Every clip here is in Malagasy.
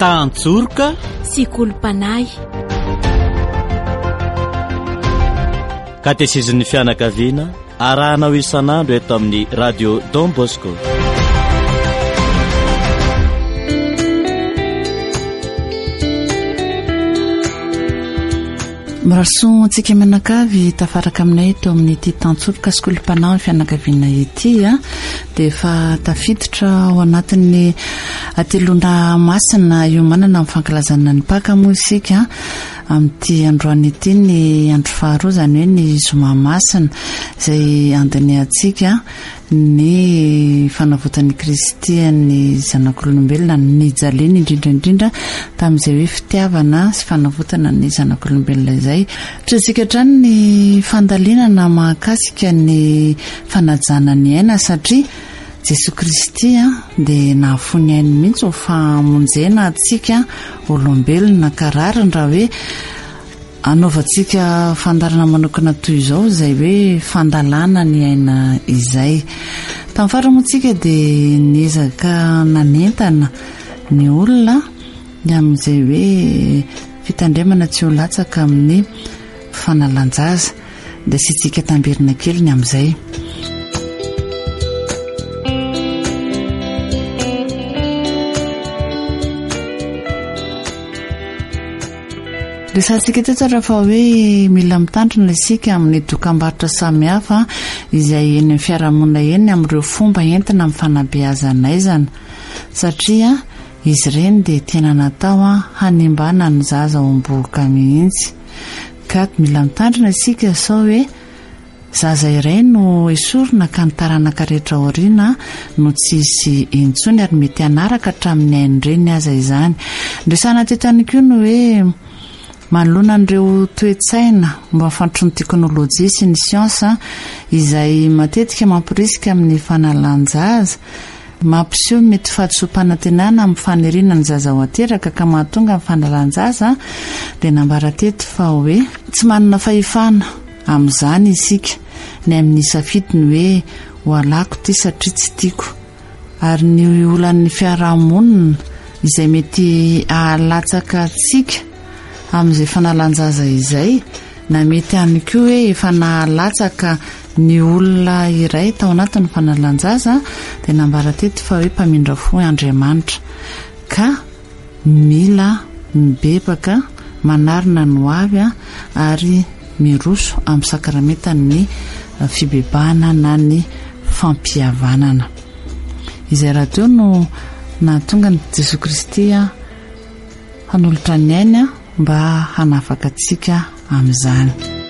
Tantsorika sy Kolopanahy. Katezizin'ny fianakaviana arahanao isan'andro eto amin'ny radio Don Bosco. Miraso antsika menakavy tafaraka aminay eto amin'ny ity Tantsorika sy Kolopanahy fianakaviana ity dia efa tafiditra ao anatin'ny atelona masina iomanana amin'ny fankalazana ny Paka moa isika amin'ity androany ity ny andro faharoa izany hoe ny zoma masina izay andiniantsika ny fanavotan'ny Kristy ny zanak'olombelona ny jaliany indrindra tamin'izay hoe fitiavana sy fanavotana ny zanak'olombelona izay. Tritsika trany ny fandalinana mahakasika ny fanajana ny aina satria Jesoa Kristy dia nahafony ainy mihitsy ho famonjena atsika olombelona kararany raha hoe anaovantsika fandarana manokana toy izao izay hoe fandalana ny aina izay. Tamin'ny faramontsika dia niezaka nanentana ny olona ny amin'izay hoe fitandremana tsy ho latsaka amin'ny fanalanjaza dia sitsika tambirina kely ny amin'izay. Resantsika eto tsara fa hoe mila mitandrina isika amin'ny dokam-barotra samihafa izay eny amin'ny fiarahamonina eny amin'ireo fomba entina amin'ny fanabeazana aizana satria izy ireny dia tena natao hanimbana ny zaza ao am-boka mihitsy ka mila mitandrina isika sao hoe zaza iray no esorina ka ny taranaka rehetra aoriana no tsisy intsony ary mety hanaraka hatramin'ny ain'ireny aza izany. Ndresana teto ihany koa no hoe manoloana an'ireo toe-tsaina mba fantatro ny teknôlôjia sy ny siansa izay matetika mampirisika amin'ny fanalanjaza mampiseho mety fahadisom-panantenana amin'ny faniriana ny zaza ho ateraka ka mahatonga amin'ny fanalanjaza dia nambara teto fa hoe tsy manana fahefana amin'izany isika ny amin'ny safidy ny hoe ho alako ty satria tsy tiako ary ny olan'ny fiarahamonina izay mety ahalatsaka atsika amin'izay fanalanjaza izay na mety ihany koa hoe efa nahalatsaka ny olona iray tao anatin'ny fanalanjaza dia nambara teto fa hoe mpamindra fo Andriamanitra ka mila mibebaka manarina ny hoavy ary miroso amin'ny sakramentan'ny fibebahana na ny fampihavanana. Izay raha teo no nahatonga ny Jesoa Kristy hanolotra ny ainy mba hanafaka atsika amin'izany.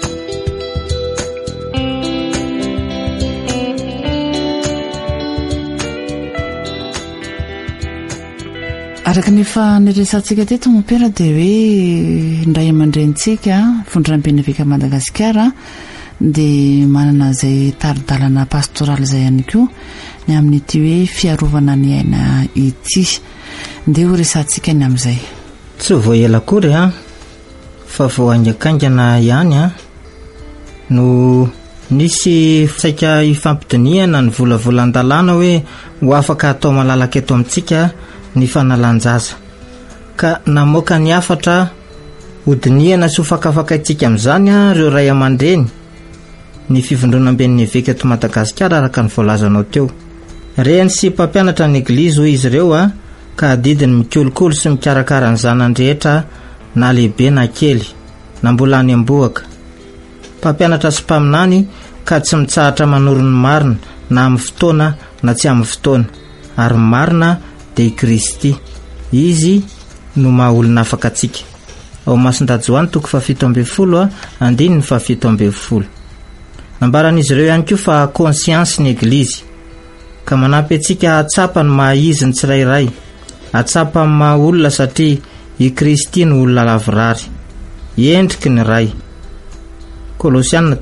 Araka nefa niresantsika teto mopera dia hoe ndray aman-drentsika fondram-bena veka Madagasikara dia manana izay taridalana pastoraly izay ihany koa ny amin'ity hoe fiarovana ny aina ity dia ho resantsika ny amin'izay. Tsy voaela kory fa vao aingakaingana ihany no nisy saika ifampidiniana ny volavolan-dalàna hoe ho afaka atao malalaka eto amintsika ny fanalanjaza ka namoaka ny afatra hodiniana sy ho fakafaka itsika amin'izany ireo ray aman-dreny ny fivondronam-ben'ny eveka eto Madagasikara araka ny voalazanao teo. Reny sy mpampianatra ny eglizy ho izy ireo ka adidiny mikolokolo sy mikarakara ny zanany rehetra na lehibe na kely na mbola any amboaka. Mpampianatra sy mpaminany ka tsy mitsahatra manoro ny marina na amin'ny fotoana na tsy amin'ny fotoana ary marina dia Kristy izy no maha-olona afaka atsika. Ao Masindajoany 7:70 andiny 7:70. Nambaran'izy ireo ihany koa fa konsiansy ny eglizy ka manampy atsika atsapa ny maha-izy ny tsirairay atsapa amin'ny maha-olona satria i Kristy no olona lavirary endriky ny ray. Kolosianina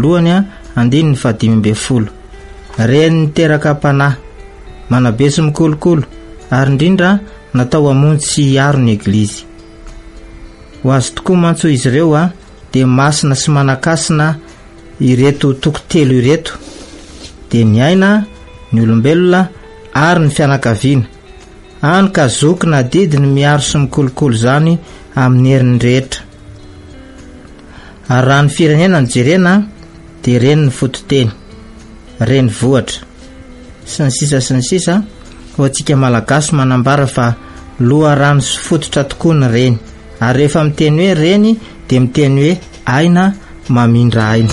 1:5 reny niteraka panahy manabeso mikolokolo ary indrindra natao hamonjy sy hiaro ny eglizy. Ho azo tokoa mantso izy ireo dia masina sy manakasina ireto tokotelo ireto dia ny aina ny olombelona ary ny fianakaviana any ka zoky na didiny miaro sy mikolokolo zany amin'ny heriny rehetra. Ary raha ny firenena ny jerena dia reny ny fototeny, reny vohatra sy ny sisa ho antsika malagasy manambara fa loha rano sy fototra tokoa ny reny, ary rehefa miteny hoe reny dia miteny hoe aina mamindra aina.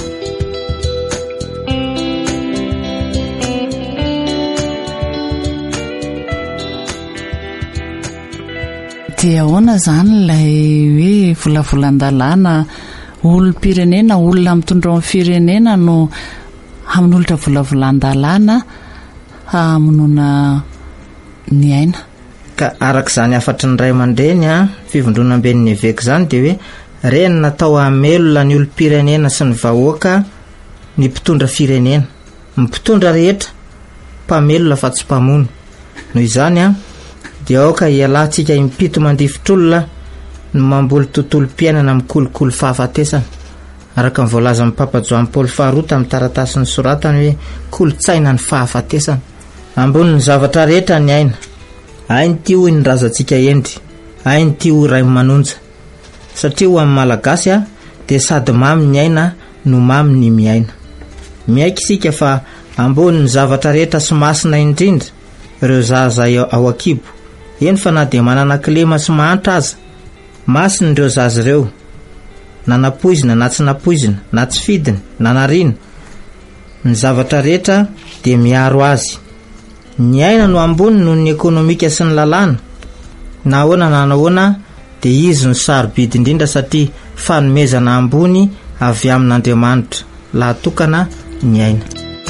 Dia ahoana zany ilay hoe volavolan-dalàna olom-pirenena, olona mitondra amin'ny firenena no amin'olitra volavolan-dalàna hamonoana ny aina. Ka arak'izany afatry ny ray aman-dreny fivondrona amben'ny évêque zany dia hoe reny natao hamelona ny olom-pirenena sy ny vahoaka ny mpitondra firenena, mpitondra rehetra, mpamelona fa tsy mpamono. Noho izany dia aoka hialantsika impito mandifotr'olona no mamboly tontolo mpiainana mikolokolo fahafatesana, araka ny voalaza amin'ny Papa Joan Paul faharoa tamin'ny taratasy ny soratany hoe kolotsaina ny fahafatesana. Ambony ny zavatra rehetra ny aina, ainy ty hoy ny razantsika endry, ainy ty hoy ray manonja. Satria ho amin'ny malagasy dia sady mamy ny aina no mamy ny miaina. Miaika isika fa ambony ny zavatra rehetra sy masina indrindra ireo zaza ao Akibo, eny fa na dia manana kilema sy mahantra aza, masina ireo zaza ireo, na napoizina na tsy napoizina, na tsy fidina na narina, ny zavatra rehetra dia miaro azy. Ny aina no ambony noho ny ekonomika sy ny lalàna, na ahoana na nahoana dia izy no sarobidy indrindra satria fanomezana ambony avy amin'Andriamanitra lahatokana ny aina.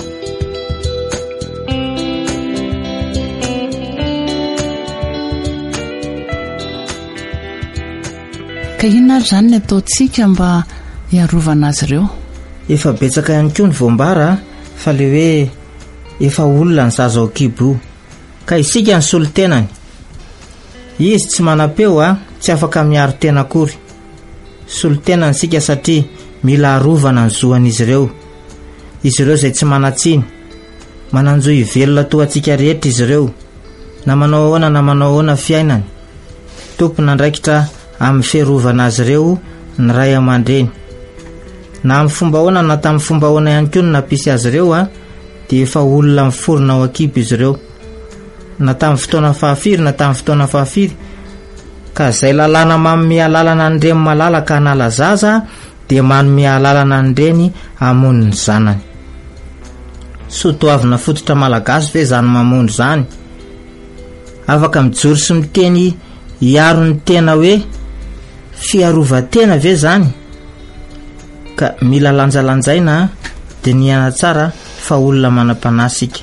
Ka inona ary zany ny ataontsika mba hiarovana azy ireo? Efa betsaka ihany koa ny voambara fa le hoe efa olona ny zaza ao Akibo, ka isika ny solo-tenany. Izy tsy manam-peo tsy afaka miaro tena akory. Solo-tenany isika satria mila arovana ny zoan'izy ireo. Izy ireo izay tsy manatsiny, mananjo ivelona toa antsika rehetra izy ireo, na manao ahoana na manao ahoana fiainany. Tompona andraikitra amin'ny fiarovana azy ireo ny ray aman-dreny. Na amin'ny fomba ahoana na tamin'ny fomba ahoana ihany koa no nampisy azy ireo dia efa olona miforona ao Akibo izy ireo, na tamin'ny fotoana fahafiry na tamin'ny fotoana fahafiry. Ka izay lalàna manome alalana ny reny malalaka hanala zaza dia manome alalana ny reny hamono ny zanany. Soatoavina fototra malagasy ve zany mamono zany? Afaka mijoro sy miteny hiaro ny tena hoe fiarovan-tena ve zany? Ka mila lanjalanjaina dia ny ana tsara fa olona manam-panasika.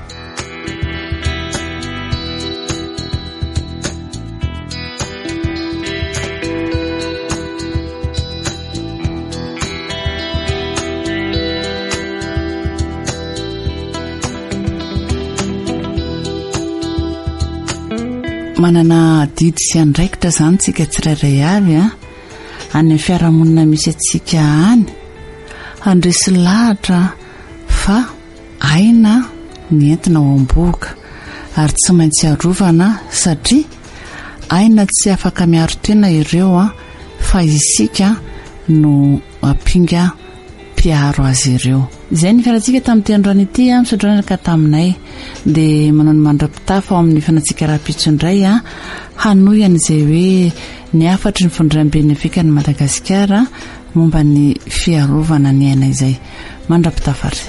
Manana didy sy andraikitra zany tsika tsirairay avy any amin'ny fiarahamonina misy atsika any, handresy lahatra fa aina ny entina ao am-boka ary tsy maintsy arovana satria aina tsy afaka miaro tena ireo fa isika no ampinga mpiaro azy ireo. Izay ny fiarantsika tamin'ny androany ity misodrana ka taminay dia manao ny mandrapitafa ao amin'ny fanatsika raha-pitso indray hanoyan'izay hoe ny afatry ny fondram-ben'ny fikany Madagasikara momba ny fiarovana ny aina izay. Mandrapitafa ry.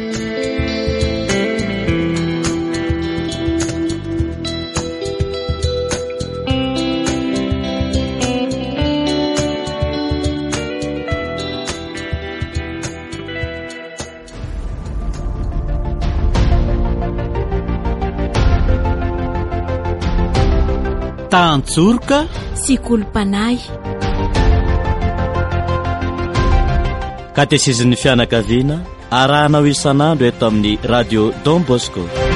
Tantsorika sy kolompanay. Katesezin'ny fianakaviana arahanao isan'andro eto amin'ny radio Don Bosco.